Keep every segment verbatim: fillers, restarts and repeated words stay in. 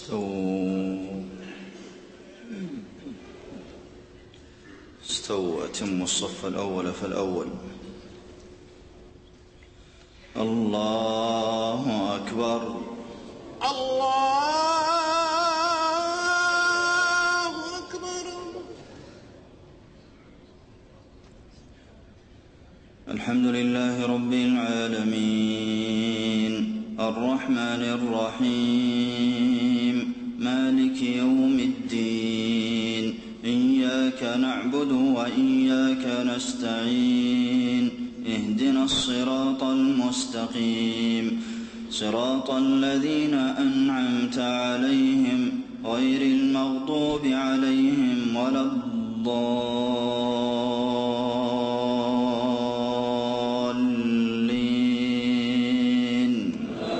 استووا استووا أتموا الصف الأول فالأول. الله أكبر. الله أكبر. الحمد لله رب العالمين الرحمن الرحيم مالك يوم الدين إياك نعبد وإياك نستعين اهدنا الصراط المستقيم صراط الذين أنعمت عليهم غير المغضوب عليهم ولا الضالين.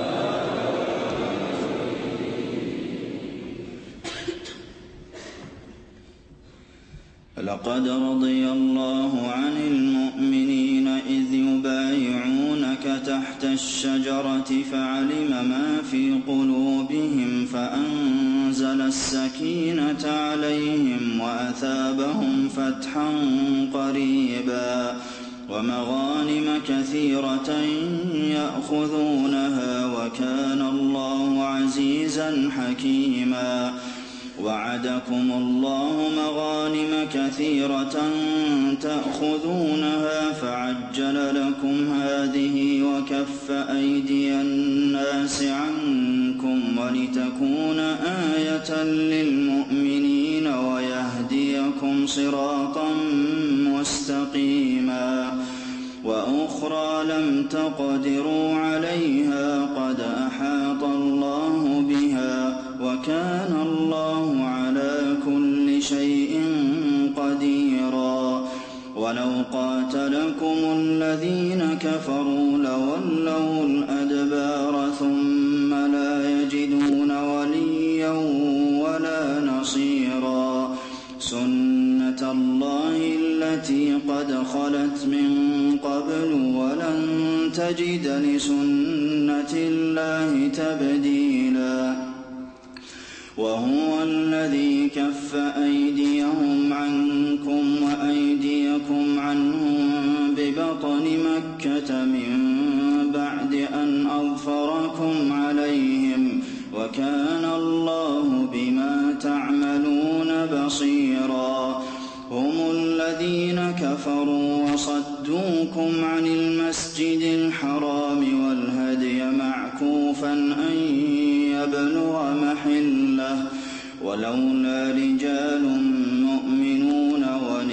لقد رضي الله عن المؤمنين إذ يبايعونك تحت الشجرة فعلم ما في قلوبهم فأنزل السكينة عليهم وأثابهم فتحا قريبا ومغانم كثيرة يأخذونها وكان الله عزيزا حكيما. وعدكم الله مغانم كثيرة تأخذونها فعجل لكم هذه وكف أيدي الناس عنكم ولتكون آية للمؤمنين ويهديكم صراطا مستقيما. وأخرى لم تقدروا عليها قد أحاط الله بها وكان الله على كل شيء قديرا. ولو قاتلكم الذين كفروا لولوا الأدبار ثم لا يجدون وليا ولا نصيرا. سنة الله التي قد خلت من قبل ولن تجد لسنة الله تبديلا. وهو الذي كف أيديهم عنكم وأيديكم عنهم ببطن مكة من بعد أن أظفركم عليهم وكان الله بما تعملون بصيرا. هم الذين كفروا وصدوكم عن المسجد الحرام والهدي معكوفا أن يبلغ محله ولولا رجال مؤمنون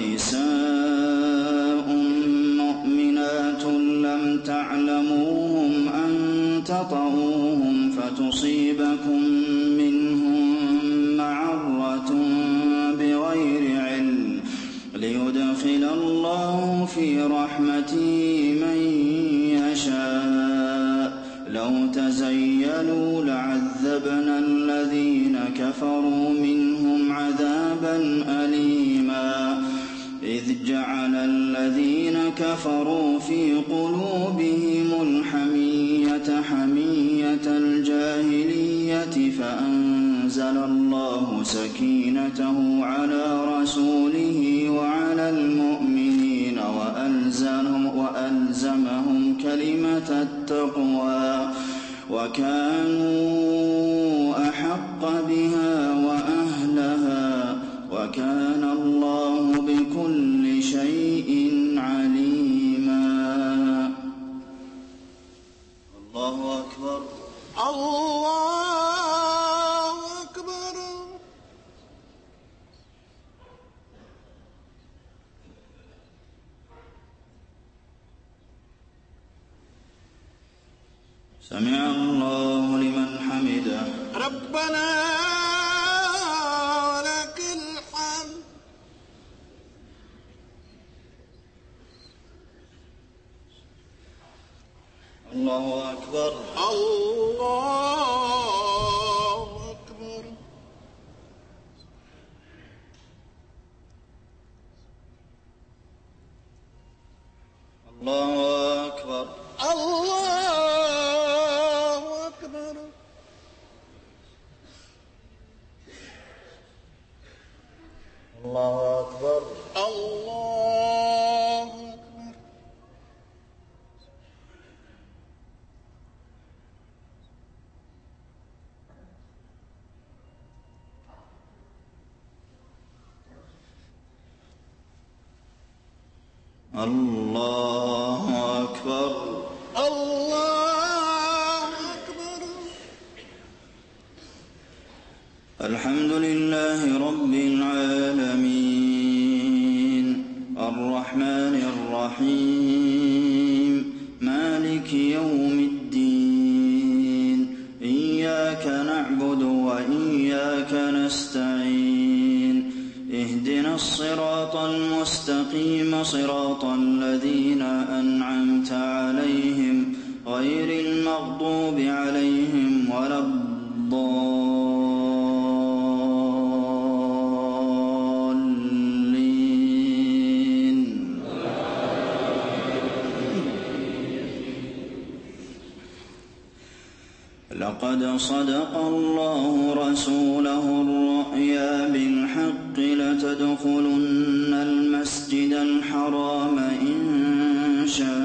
ونساء مؤمنات لم تعلموهم أن تطؤوهم فتصيبكم منهم معرة بغير علم ليدخل الله في رحمته من يشاء. لو تزيلوا لعذبنا الذين كفروا منهم عذابا أليما. إذ جعل الذين كفروا في قلوبهم الحمية حمية الجاهلية فأنزل الله سكينته على رسوله وعلى المؤمنين وألزمهم, وألزمهم كلمة التقوى وكانوا أحق بها وأهلها وكان الله بكل شيء عليما. الله أكبر. الله أكبر. سمع الله لمن حمده. ربنا لك الحمد. الله أكبر. الله أكبر. الله أكبر. الله أكبر. الله أكبر. الله أكبر. الله أكبر. الله أكبر. الحمد لله رب العالمين الرحمن الرحيم مالك يوم الدين إياك نعبد وإياك نستعين اهدنا الصراط المستقيم صراط الذين أنعمت عليهم غير المغضوب عليهم ولا الضالين. لقد صدق الله رسوله الرؤيا بالحق لتدخلن المسجد الحرام إن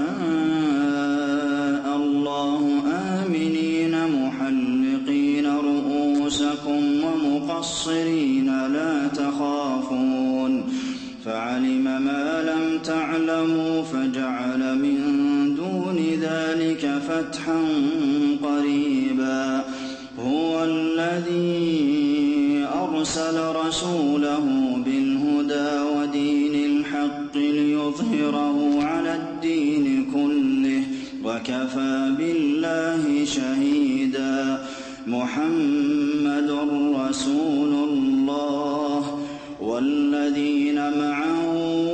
شاء الله آمنين محلقين رؤوسكم ومقصرين لا تخافون فعلم ما لم تعلموا فجعل من دون ذلك فتحا قريبا. هو الذي أرسل رسوله بالهدى ودين الحق ليظهره على الدين كله وكفى بالله شهيدا. محمد رسول الله والذين معه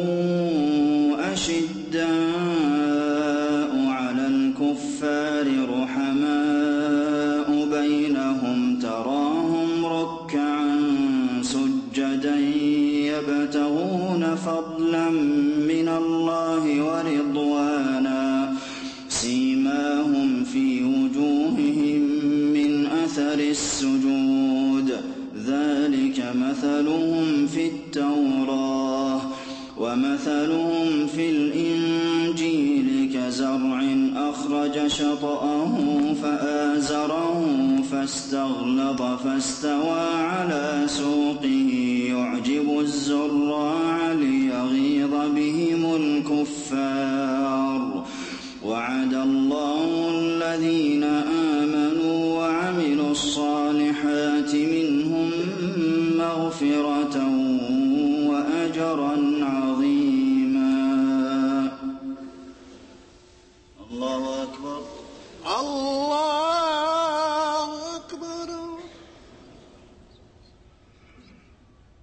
أشداء على الكفار رحماء بينهم تراهم ركعا سجدا يبتغون فضلا من الله ورضوانا سيماهم في وجوههم من أثر السجود ذلك مثلهم في التوراة ومثلهم في الإنجيل كزرع أخرج شطأه فآزره فاستغلظ فاستوى على سوقه يعجب الزراع ليغيظ بهم الكفار. وعد الله الذين آمنوا وعملوا الصالحات منهم مغفرة وأجرا